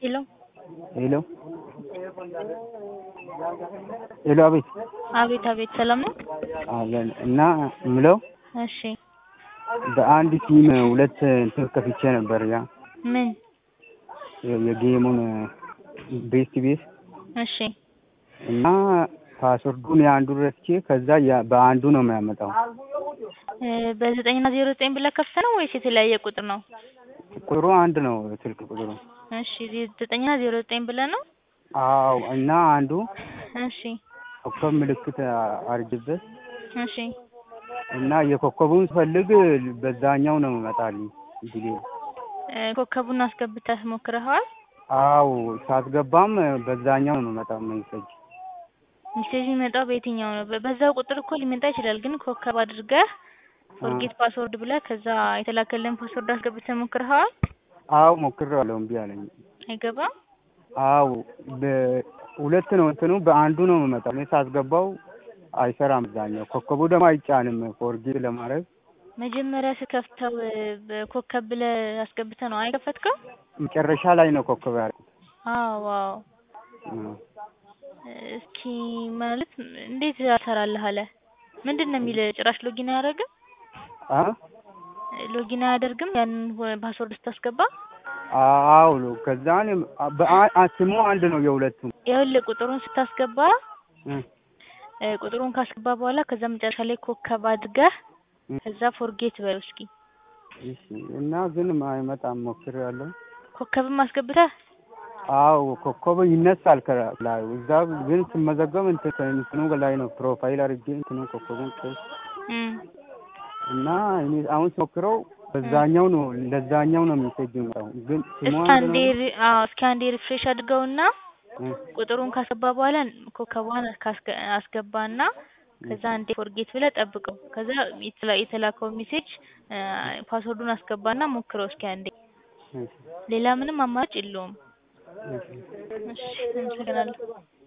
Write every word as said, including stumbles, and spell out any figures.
ሄሎ ሄሎ ሄሎ አቤት አቤት አቤት ሰላም ነው? አለን እና የምለው እሺ በአንድ ቲም ሁለት እንትን ከፍቼ ነበር ያ ምን የጌሙን ቤስት ቤስ እሺ እና ፓስወርዱን የአንዱን ረስቼ ከዛ በአንዱ ነው የሚያመጣው። በዘጠኝ እና ዜሮ ዘጠኝ ብለህ ከፍተህ ነው ወይስ የተለያየ ቁጥር ነው? ቁጥሩ አንድ ነው ስልክ ቁጥሩ። እሺ ዘጠኝ እና ዜሮ ዘጠኝ ብለህ ነው? አዎ እና አንዱ እሺ ኮከብ ምልክት አርግበት እሺ እና የኮከቡን ስፈልግ በዛኛው ነው የሚመጣልኝ እንዴ? ኮከቡን አስገብተህ ሞክረኸዋል? አዎ ሳስገባም በዛኛው ነው የሚመጣው ሜሴጅ። ሜሴጅ የሚመጣው በየትኛው ነው? በዛው ቁጥር እኮ ሊመጣ ይችላል፣ ግን ኮከብ አድርገህ ፎርጌት ፓስወርድ ብለህ ከዛ የተላከልን ፓስወርድ አስገብተህ ሞክረኸዋል? አዎ ሞክሬዋለሁ፣ እምቢ አለኝ። አይገባም? አዎ በሁለት ነው እንትኑ በአንዱ ነው የሚመጣው። እኔ ሳስገባው አይሰራም እዛኛው። ኮከቡ ደግሞ አይጫንም ፎርጌት ለማድረግ። መጀመሪያ ስከፍተው ኮከብ ብለህ አስገብተህ ነው አይከፈትከው? መጨረሻ ላይ ነው ኮከብ ያልኩት። አዎ አዎ። እስኪ ማለት እንዴት ያሰራልህ አለ? ምንድነው የሚል? ጭራሽ ሎጊን አያደርግም? አ ሎጊን አያደርግም ያንን ፓስወርድ ስታስገባ? አዎ ከዛን ስሙ አንድ ነው የሁለቱም። ይኸውልህ ቁጥሩን ስታስገባ ቁጥሩን ካስገባ በኋላ ከዛ መጨረሻ ላይ ኮከብ አድርገህ ከዛ ፎርጌት በለው እስኪ። እሺ እና ግን አይመጣም። ሞክሬያለሁ። ኮከብም አስገብተህ? አዎ ኮከቡ ይነሳል ከላይ እዛ ግን ስመዘገብ እንትኑ ላይ ነው ፕሮፋይል አድርጌ እንትኑ ኮከቡን ጥስ እና እኔ አሁን ስሞክረው በዛኛው ነው ለዛኛው ነው ሜሴጅ ነው። ግን እስኪ አንዴ አዎ እስኪ አንዴ ሪፍሬሽ አድርገውና ቁጥሩን ካስገባ በኋላ ኮከቧን አስገባና ከዛ አንዴ ፎርጌት ብለህ ጠብቀው። ከዛ የተላከው ሜሴጅ ፓስወርዱን አስገባና ሞክረው እስኪ አንዴ። ሌላ ምንም አማራጭ የለውም። እሺ አመሰግናለሁ።